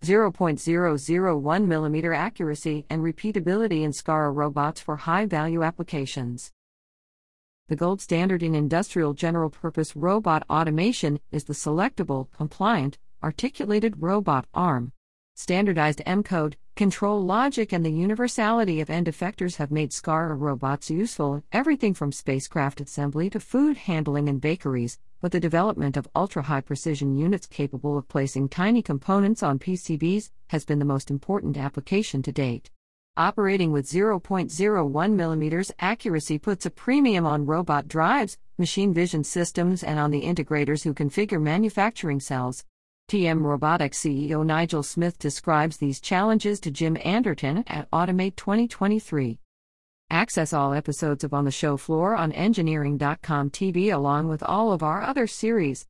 0.001mm accuracy and repeatability in SCARA robots for high-value applications. The gold standard in industrial general-purpose robot automation is the selectable, compliant, articulated robot arm. Standardized M-code, control logic and the universality of end effectors have made SCARA robots useful in everything from spacecraft assembly to food handling in bakeries, but the development of ultra-high precision units capable of placing tiny components on PCBs has been the most important application to date. Operating with 0.01mm accuracy puts a premium on robot drives, machine vision systems, and on the integrators who configure manufacturing cells. TM Robotics CEO Nigel Smith describes these challenges to Jim Anderton at Automate 2023. Access all episodes of On the Show Floor on Engineering.com TV along with all of our other series.